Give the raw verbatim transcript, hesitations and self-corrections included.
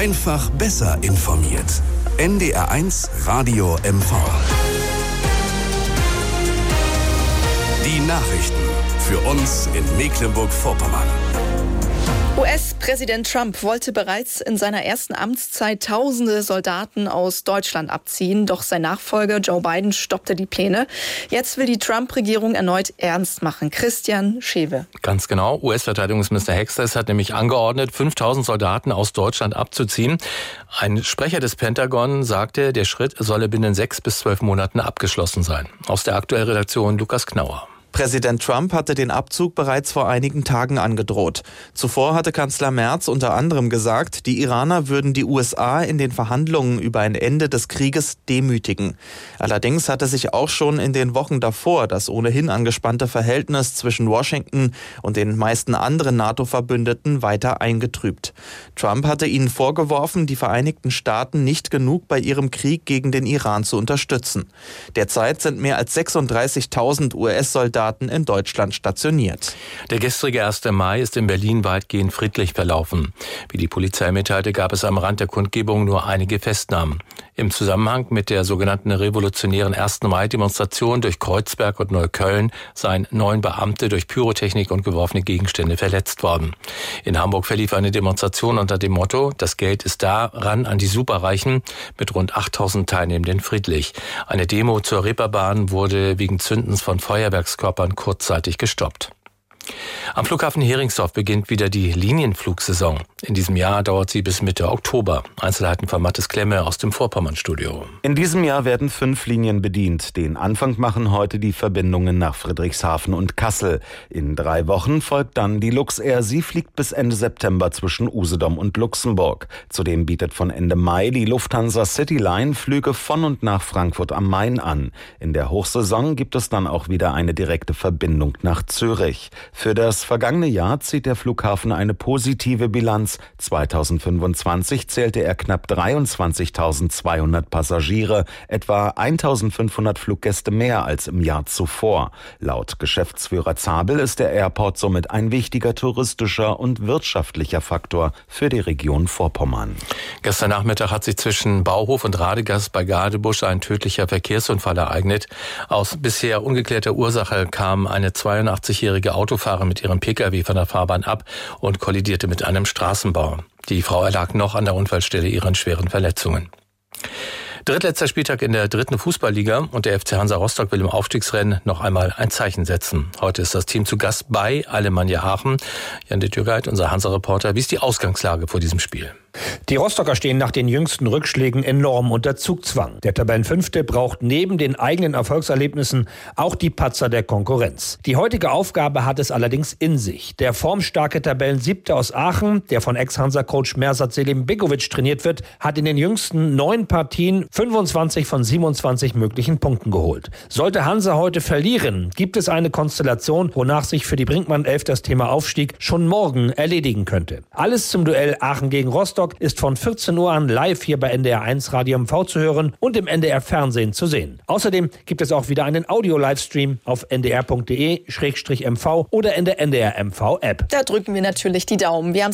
Einfach besser informiert. N D R eins Radio M V. Die Nachrichten für uns in Mecklenburg-Vorpommern. U S-Präsident Trump wollte bereits in seiner ersten Amtszeit tausende Soldaten aus Deutschland abziehen. Doch sein Nachfolger Joe Biden stoppte die Pläne. Jetzt will die Trump-Regierung erneut ernst machen. Christian Schewe. Ganz genau. U S-Verteidigungsminister Hexters hat nämlich angeordnet, fünftausend Soldaten aus Deutschland abzuziehen. Ein Sprecher des Pentagon sagte, der Schritt solle binnen sechs bis zwölf Monaten abgeschlossen sein. Aus der aktuellen Redaktion Lukas Knauer. Präsident Trump hatte den Abzug bereits vor einigen Tagen angedroht. Zuvor hatte Kanzler Merz unter anderem gesagt, die Iraner würden die U S A in den Verhandlungen über ein Ende des Krieges demütigen. Allerdings hatte sich auch schon in den Wochen davor das ohnehin angespannte Verhältnis zwischen Washington und den meisten anderen NATO-Verbündeten weiter eingetrübt. Trump hatte ihnen vorgeworfen, die Vereinigten Staaten nicht genug bei ihrem Krieg gegen den Iran zu unterstützen. Derzeit sind mehr als sechsunddreißigtausend U S-Soldaten in Deutschland stationiert. Der gestrige erste Mai ist in Berlin weitgehend friedlich verlaufen. Wie die Polizei mitteilte, gab es am Rand der Kundgebung nur einige Festnahmen. Im Zusammenhang mit der sogenannten revolutionären ersten Mai-Demonstration durch Kreuzberg und Neukölln seien neun Beamte durch Pyrotechnik und geworfene Gegenstände verletzt worden. In Hamburg verlief eine Demonstration unter dem Motto, das Geld ist da, ran an die Superreichen, mit rund achttausend Teilnehmenden friedlich. Eine Demo zur Reeperbahn wurde wegen Zündens von Feuerwerkskörpern kurzzeitig gestoppt. Am Flughafen Heringsdorf beginnt wieder die Linienflugsaison. In diesem Jahr dauert sie bis Mitte Oktober. Einzelheiten von Mathis Klemme aus dem Vorpommernstudio. In diesem Jahr werden fünf Linien bedient. Den Anfang machen heute die Verbindungen nach Friedrichshafen und Kassel. In drei Wochen folgt dann die Luxair. Sie fliegt bis Ende September zwischen Usedom und Luxemburg. Zudem bietet von Ende Mai die Lufthansa Cityline Flüge von und nach Frankfurt am Main an. In der Hochsaison gibt es dann auch wieder eine direkte Verbindung nach Zürich. Für das vergangene Jahr zieht der Flughafen eine positive Bilanz. zweitausendfünfundzwanzig zählte er knapp dreiundzwanzigtausendzweihundert Passagiere, etwa eintausendfünfhundert Fluggäste mehr als im Jahr zuvor. Laut Geschäftsführer Zabel ist der Airport somit ein wichtiger touristischer und wirtschaftlicher Faktor für die Region Vorpommern. Gestern Nachmittag hat sich zwischen Bauhof und Radegast bei Gadebusch ein tödlicher Verkehrsunfall ereignet. Aus bisher ungeklärter Ursache kam eine zweiundachtzig-jährige Autofahrerin mit ihrem Pkw von der Fahrbahn ab und kollidierte mit einem Straßenbau. Die Frau erlag noch an der Unfallstelle ihren schweren Verletzungen. Drittletzter Spieltag in der dritten Fußballliga und der F C Hansa Rostock will im Aufstiegsrennen noch einmal ein Zeichen setzen. Heute ist das Team zu Gast bei Alemannia Aachen. Jan de Türgeit, unser Hansa-Reporter, wie ist die Ausgangslage vor diesem Spiel? Die Rostocker stehen nach den jüngsten Rückschlägen enorm unter Zugzwang. Der Tabellenfünfte braucht neben den eigenen Erfolgserlebnissen auch die Patzer der Konkurrenz. Die heutige Aufgabe hat es allerdings in sich. Der formstarke Tabellensiebte aus Aachen, der von Ex-Hansa-Coach Mersat Selim Begovic trainiert wird, hat in den jüngsten neun Partien fünfundzwanzig von siebenundzwanzig möglichen Punkten geholt. Sollte Hansa heute verlieren, gibt es eine Konstellation, wonach sich für die Brinkmann-Elf das Thema Aufstieg schon morgen erledigen könnte. Alles zum Duell Aachen gegen Rostock ist von vierzehn Uhr an live hier bei N D R eins Radio M V zu hören und im N D R Fernsehen zu sehen. Außerdem gibt es auch wieder einen Audio-Livestream auf n d r punkt d e slash m v oder in der N D R M V App. Da drücken wir natürlich die Daumen. Wir haben